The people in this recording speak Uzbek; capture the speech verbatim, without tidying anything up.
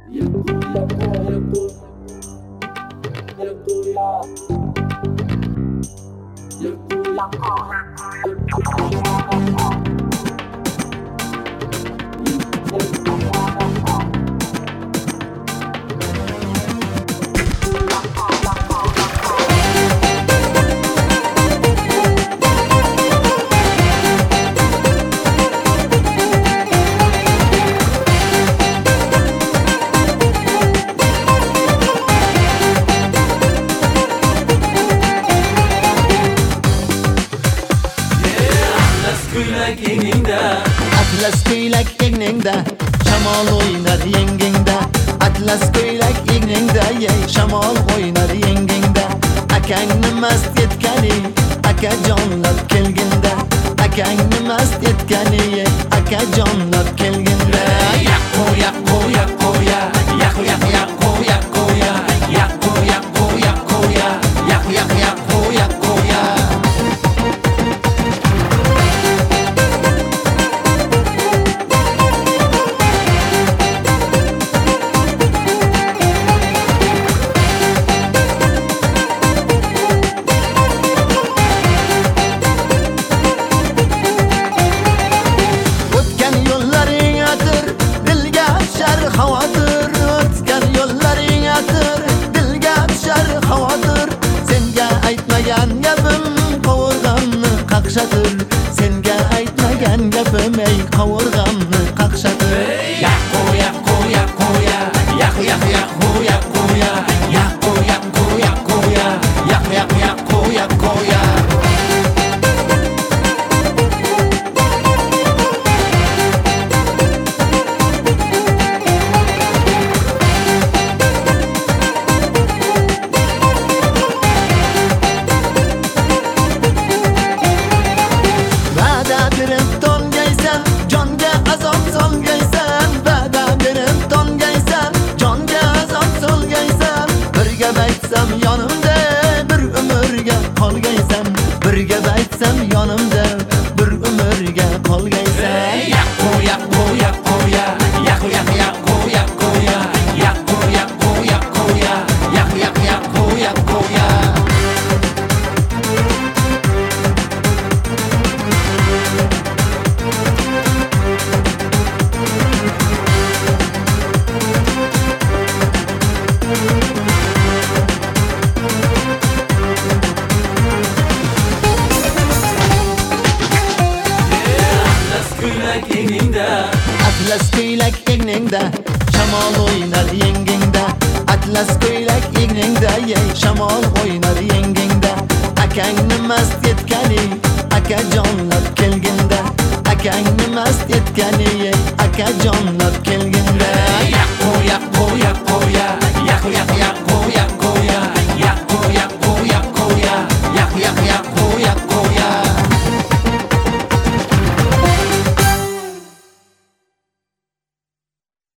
Atlas ko'ylak egningda, shamol o'ynar yengingda. Atlas ko'ylak egningda, yey shamol o'ynar yengingda. Akangni mast etgani, aka jonlab kelginda. Akangni mast etgani, yey aka jonlab kelginda. Yaqo yaqo yaqo ya, yaqo yaqo yaqo yaqo ya, yaqo yaqo yaqo ya, yaqo yaqo yaqo yaqo ya. Xavotir o'tgan yo'llaring atir, dilga tushar xavotir. Senga aytmagan gapim qovurg'amni qaqshatir. Senga aytmagan gapim ey qovurg'amni qaqshatir. Yaqo yaqo yaqo ya, yaqo yaqo yaqo yaqo ya, yaqo yaqo yaqo ya, yaqo yaqo yaqo yaqo ya. Yonimda bir umrga qolgaysan, birga aytsam yonimda bir umrga qolgaysan. Yaqo yaqo yaqo ya, yaqo yaqo yaqo yaqo ya, yaqo yaqo yaqo ya, yaqo yaqo yaqo yaqo ya. Atlas ko'ylak egningda, shamol o'ynar yengingda. Atlas ko'ylak egningda, yey shamol o'ynar yengingda. Akangni mast etgani, aka jonlab kelginda. Akangni mast etgani, yey aka jonlab kelginda.